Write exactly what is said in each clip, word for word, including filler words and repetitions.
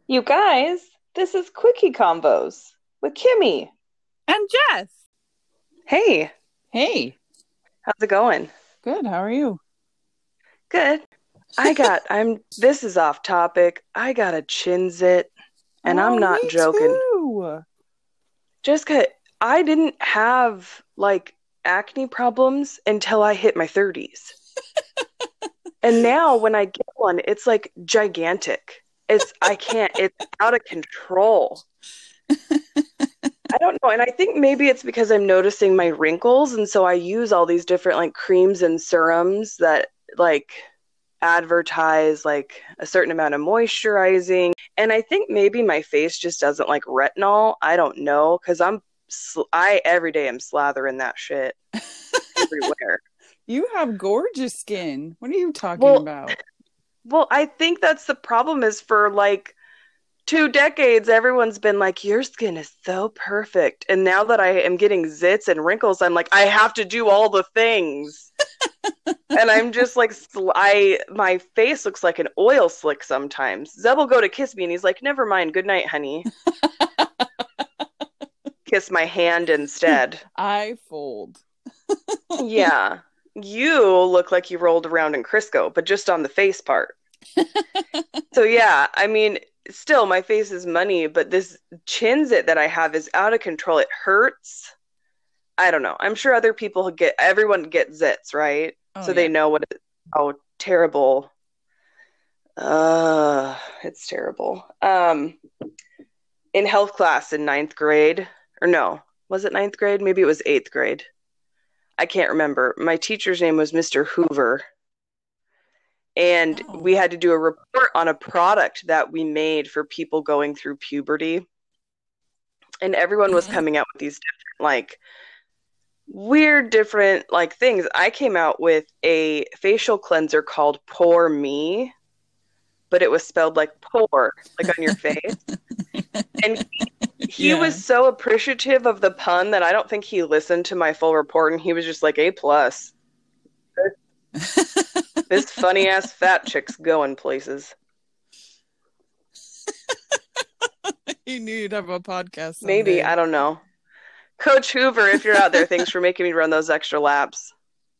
You guys, this is Quickie Combos with Kimmy. And Jess. Hey, Hey, how's it going? good. How are you? Good. I got, I'm, this is off topic. I got a chin zit, and I'm Oh, not me joking. too. Just 'cause I didn't have like acne problems until I hit my thirties. And now when I get one, it's like gigantic. It's, I can't, it's out of control. I don't know. And I think maybe it's because I'm noticing my wrinkles. And so I use all these different like creams and serums that like advertise like a certain amount of moisturizing. And I think maybe my face just doesn't like retinol. I don't know. Cause I'm, sl- I every day am slathering that shit everywhere. You have gorgeous skin. What are you talking Well, about? well, I think that's the problem is for like two decades, everyone's been like, your skin is so perfect. And now that I am getting zits and wrinkles, I'm like, I have to do all the things. And I'm just like, sl- I, my face looks like an oil slick sometimes. Zeb will go to kiss me and he's like, never mind. Good night, honey. Kiss my hand instead. I fold. Yeah. You look like you rolled around in Crisco, but just on the face part. So yeah, I mean, still my face is money, but this chin zit that I have is out of control. It hurts. I don't know. I'm sure other people get everyone gets zits, right? Oh, So they yeah. know what it, how terrible. Uh, it's terrible. Um, in health class in ninth grade, or no, was it ninth grade? Maybe it was eighth grade. I can't remember. My teacher's name was Mister Hoover. And Oh. we had to do a report on a product that we made for people going through puberty. And everyone was Mhm. coming out with these different, like, weird, different, like, things. I came out with a facial cleanser called Pour Me, but it was spelled like pour, like on your face. And he, he was Yeah. so appreciative of the pun that I don't think he listened to my full report, and he was just like, A plus. This funny ass fat chick's going places. You knew you'd have a podcast Maybe, someday. I don't know. Coach Hoover, if you're out there, thanks for making me run those extra laps.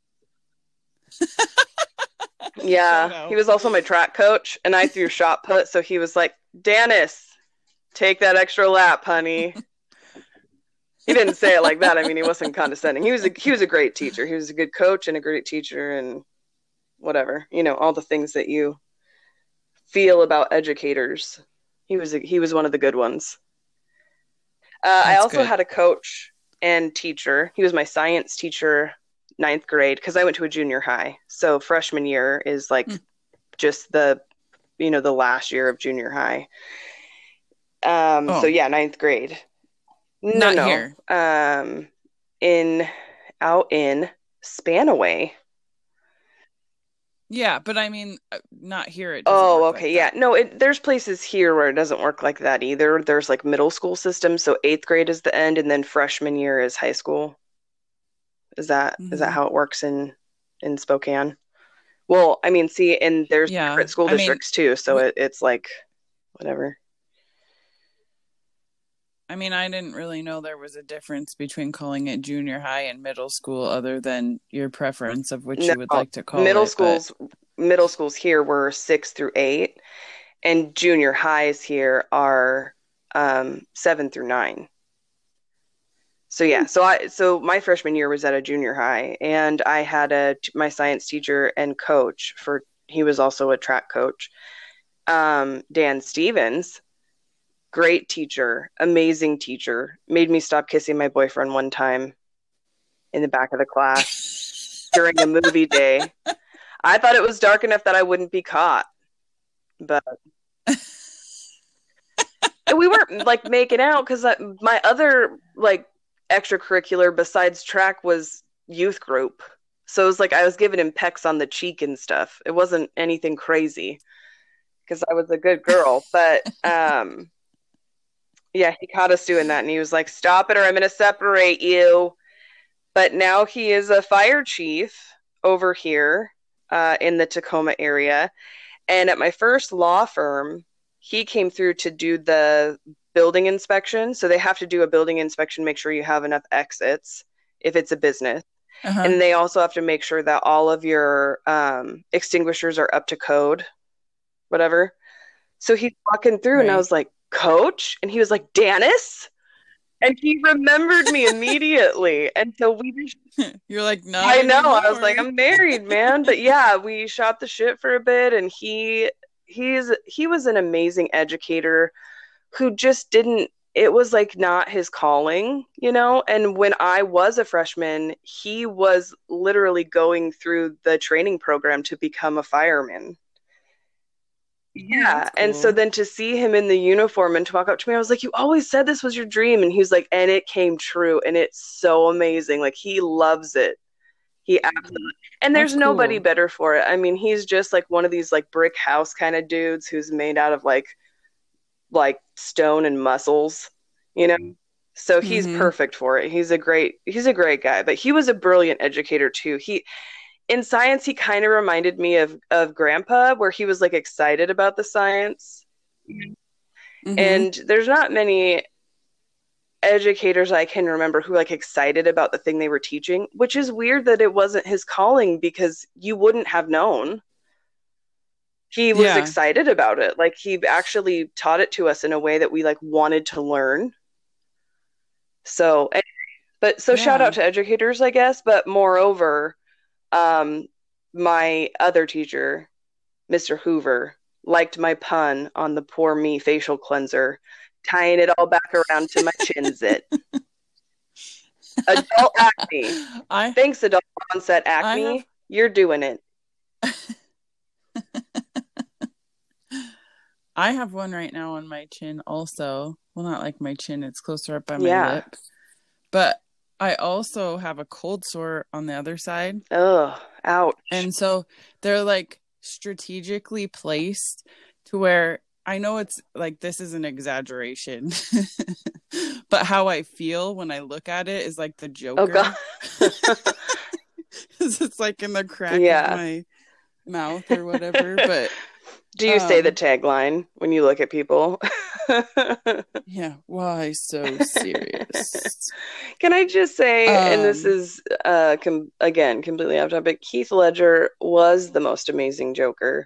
Shout Yeah, he out. was also my track coach, and I threw shot put, so he was like, Dennis, take that extra lap, honey. He didn't say it like that. I mean, he wasn't condescending. He was a, he was a great teacher. He was a good coach and a great teacher and whatever. You know, all the things that you feel about educators. He was a, he was one of the good ones. Uh, I That's also good. had a coach and teacher. He was my science teacher, ninth grade, because I went to a junior high. So freshman year is Hmm. like just the, you know, the last year of junior high. Um, so Oh, yeah, ninth grade. No, not no. here. Um, in out in Spanaway. Yeah, but I mean, uh, not here. It doesn't Oh, work like okay, yeah. that. No, it, there's places here where it doesn't work like that either. There's like middle school systems, so eighth grade is the end, and then freshman year is high school. Is that is that Hmm. how it works in in Spokane? Well, I mean, see, and there's Yeah. different school I mean, districts too, so we, it, it's like whatever. I mean, I didn't really know there was a difference between calling it junior high and middle school other than your preference of which No, you would like to call middle it, but schools middle schools here were six through eight, and junior highs here are um, seven through nine. So yeah, so I so my freshman year was at a junior high, and I had a my science teacher and coach for he was also a track coach, um, Dan Stevens. Great teacher, amazing teacher. Made me stop kissing my boyfriend one time in the back of the class during a movie day. I thought it was dark enough that I wouldn't be caught, but and we weren't like making out because my other like extracurricular besides track was youth group. So it was like I was giving him pecks on the cheek and stuff. It wasn't anything crazy because I was a good girl, but um yeah, he caught us doing that and he was like, "Stop it or I'm going to separate you." But now he is a fire chief over here uh, in the Tacoma area. And at my first law firm, he came through to do the building inspection. So they have to do a building inspection, make sure you have enough exits if it's a business. Uh-huh. And they also have to make sure that all of your um, extinguishers are up to code, whatever. So he's walking through, and I Right. was like, Coach? And he was like, Danis? And he remembered me immediately. And so we just, You're like, not I know, anymore. I was like, I'm married, man. But yeah, we shot the shit for a bit, and he he's he was an amazing educator who just didn't, it was like not his calling, you know? And when I was a freshman, he was literally going through the training program to become a fireman. Yeah. That's And so cool. then to see him in the uniform and to walk up to me, I was like, you always said this was your dream. And he was like, and it came true. And it's so amazing. Like, he loves it. He absolutely, and there's That's nobody cool. better for it. I mean, he's just like one of these like brick house kind of dudes who's made out of like like stone and muscles, you know? So he's Mm-hmm. perfect for it. He's a great he's a great guy, but he was a brilliant educator too. He in science he kind of reminded me of of grandpa, where he was like excited about the science. Mm-hmm. And there's not many educators I can remember who were like excited about the thing they were teaching, which is weird that it wasn't his calling, because you wouldn't have known. He was Yeah. excited about it. Like, he actually taught it to us in a way that we like wanted to learn. So, but so shout Yeah. out to educators, I guess. But moreover, um, my other teacher, Mister Hoover, liked my pun on the poor me facial cleanser, tying it all back around to my chin zit. Adult acne. I Thanks, adult onset I have acne. You're doing it. I have one right now on my chin also. Well, not like my chin, it's closer up by my Yeah. lip. But I also have a cold sore on the other side. Ugh, ouch. And so they're like strategically placed to where I know it's like, this is an exaggeration, but how I feel when I look at it is like the Joker. Oh, God. It's like in the crack Yeah. of my mouth or whatever. But do you say the um, tagline when you look at people? yeah, why so serious? Can I just say, and this Um, is uh com- again completely off topic, Heath Ledger was the most amazing Joker.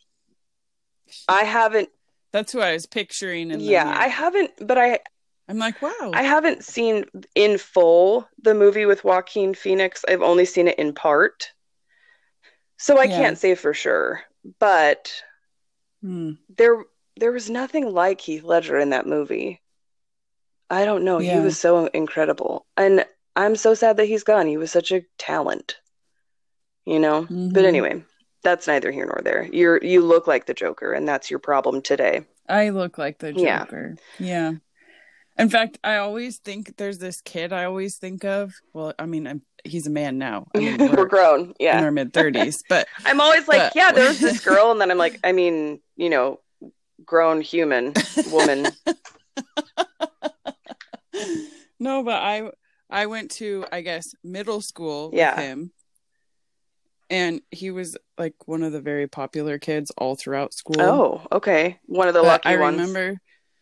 I haven't, that's who I was picturing in the yeah, I mirror. haven't, but I I'm like, wow. I haven't seen in full the movie with Joaquin Phoenix. I've only seen it in part, so I Yeah. can't say for sure. But Hmm. there there was nothing like Heath Ledger in that movie. I don't know. He Yeah. was so incredible. And I'm so sad that he's gone. He was such a talent, you know? But Mhm. anyway, that's neither here nor there. You're you look like the Joker, and that's your problem today. I look like the Yeah. Joker. Yeah. In fact, I always think there's this kid I always think of. Well, I mean, I'm, he's a man now. I mean, We're we're grown. in Yeah. our mid thirties, but I'm always like, but yeah, there was this girl, and then I'm like, I mean, you know, grown human woman. No, but I I went to, I guess, middle school with Yeah. him, and he was like one of the very popular kids all throughout school. Oh, okay. One of the But lucky I ones. remember,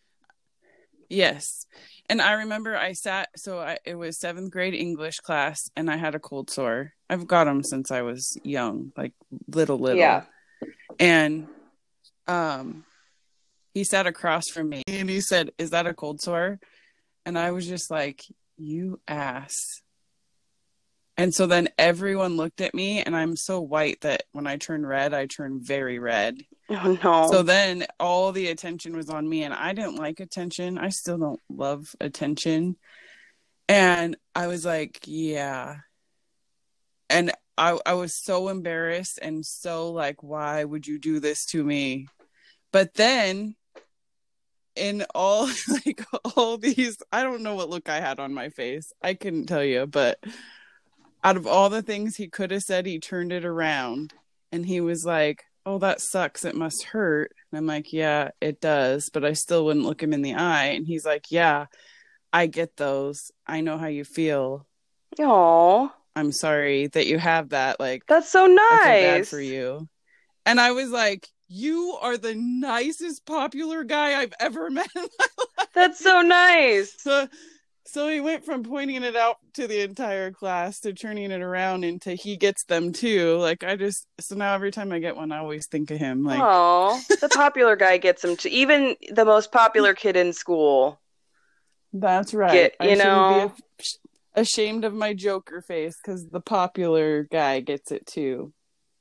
yes, and I remember I sat. So I, it was seventh grade English class, and I had a cold sore. I've got them since I was young, like little little. Yeah. And um, he sat across from me, and he said, "Is that a cold sore?" And I was just like, "You ass." And so then everyone looked at me, and I'm so white that when I turn red, I turn very red. Oh, no. So then all the attention was on me, and I didn't like attention. I still don't love attention. And I was like, yeah. And I, I was so embarrassed and so like, why would you do this to me? But then in all like all these, I don't know what look I had on my face. I couldn't tell you, but out of all the things he could have said, he turned it around and he was like, "Oh, that sucks. It must hurt." And I'm like, "Yeah, it does." But I still wouldn't look him in the eye. And he's like, "Yeah, I get those. I know how you feel. Aw, I'm sorry that you have that. Like, that's so I feel bad nice. for you." And I was like, you are the nicest popular guy I've ever met in my life. That's so nice. So, so he went from pointing it out to the entire class to turning it around into he gets them too. Like I just, so now every time I get one, I always think of him. Like, oh, the popular guy gets them too. Even the most popular kid in school. That's right. Get, you I know, be ashamed of my Joker face because the popular guy gets it too.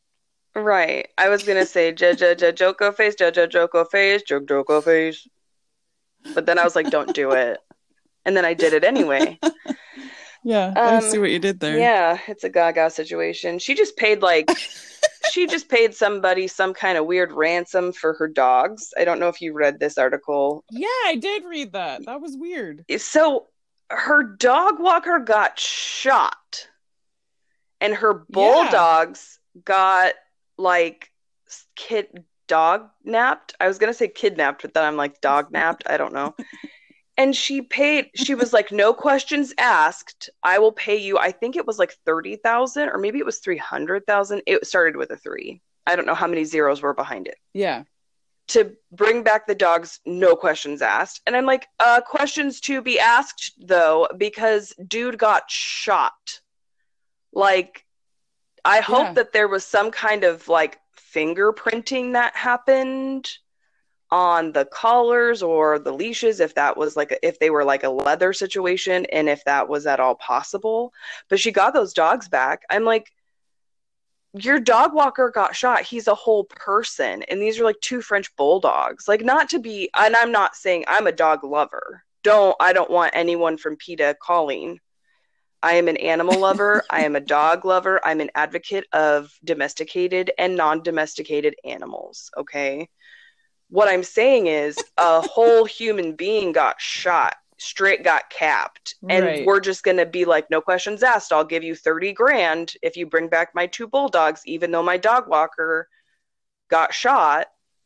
Right. I was gonna say ja ja ja Joko face, ja ja Joko face, joke Joko face. But then I was like, don't do it. And then I did it anyway. Yeah, um, I see what you did there. Yeah, it's a Gaga situation. She just paid like she just paid somebody some kind of weird ransom for her dogs. I don't know if you read this article. Yeah, I did read that. That was weird. So her dog walker got shot. And her bulldogs yeah. got like kid dog napped. I was gonna say kidnapped, but then I'm like dog napped. I don't know. And she paid. She was like, no questions asked. I will pay you. I think it was like thirty thousand, or maybe it was three hundred thousand. It started with a three. I don't know how many zeros were behind it. Yeah. To bring back the dogs, no questions asked. And I'm like, uh, questions to be asked though, because dude got shot. Like, I hope yeah. that there was some kind of like fingerprinting that happened on the collars or the leashes, if that was like, a, if they were like a leather situation, and if that was at all possible. But she got those dogs back. I'm like, your dog walker got shot. He's a whole person. And these are like two French bulldogs. Like, not to be, and I'm not saying I'm a dog lover. Don't, I don't want anyone from PETA calling. I am an animal lover. I am a dog lover. I'm an advocate of domesticated and non-domesticated animals. Okay. What I'm saying is a whole human being got shot, straight got capped. And right. we're just going to be like, no questions asked. I'll give you thirty grand if you bring back my two bulldogs, even though my dog walker got shot.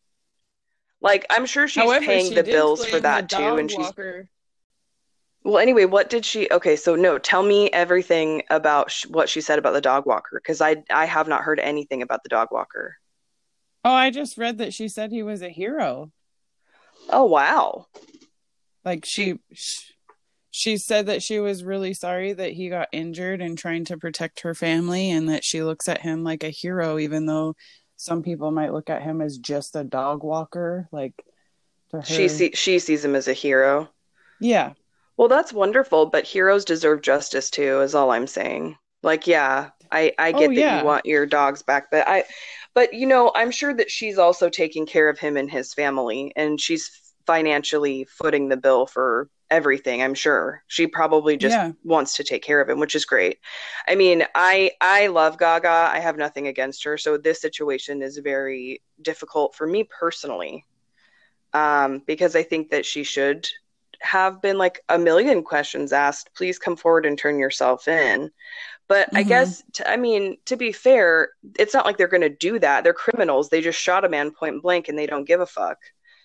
Like, I'm sure she's However, paying she the bills for that too. And walker. she's, Well, anyway, what did she... Okay, so no, tell me everything about sh- what she said about the dog walker, because I I have not heard anything about the dog walker. Oh, I just read that she said he was a hero. Oh, wow. Like, she, she, she said that she was really sorry that he got injured and trying to protect her family, and that she looks at him like a hero, even though some people might look at him as just a dog walker. Like, to her... She, see- she sees him as a hero. Yeah. Well, that's wonderful, but heroes deserve justice too, is all I'm saying. Like, yeah, I, I get oh, that yeah. you want your dogs back, but I, but you know, I'm sure that she's also taking care of him and his family, and she's financially footing the bill for everything. I'm sure she probably just yeah. wants to take care of him, which is great. I mean, I, I love Gaga. I have nothing against her. So this situation is very difficult for me personally, um, because I think that she should have been like a million questions asked. Please come forward and turn yourself in. But mm-hmm. I guess, t- I mean, to be fair, it's not like they're going to do that. They're criminals. They just shot a man point blank and they don't give a fuck.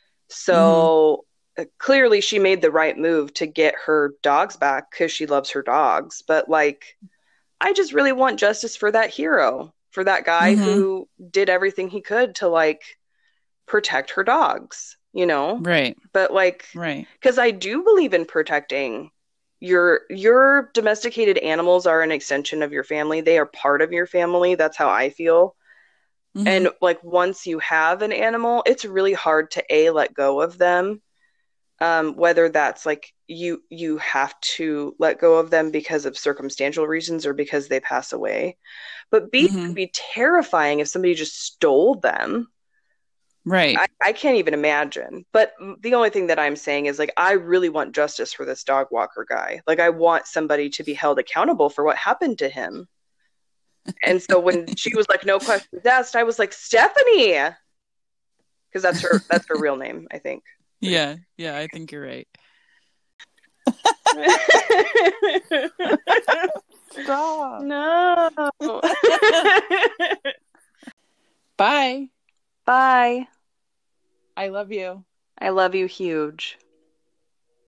So mm-hmm. uh, clearly she made the right move to get her dogs back because she loves her dogs. But like, I just really want justice for that hero, for that guy mm-hmm. who did everything he could to like protect her dogs. You know, right? But like, right? Because I do believe in protecting your your domesticated animals. Are an extension of your family. They are part of your family. That's how I feel. Mm-hmm. And like, once you have an animal, it's really hard to a let go of them. Um, whether that's like you you have to let go of them because of circumstantial reasons or because they pass away. But b mm-hmm. it would be terrifying if somebody just stole them. Right. I, I can't even imagine. But the only thing that I'm saying is like, I really want justice for this dog walker guy. Like, I want somebody to be held accountable for what happened to him. And so when she was like, no questions asked, I was like, Stephanie, because that's her, that's her real name, I think. Yeah. Yeah. I think you're right. Stop. No. Bye. Bye. I love you. I love you huge.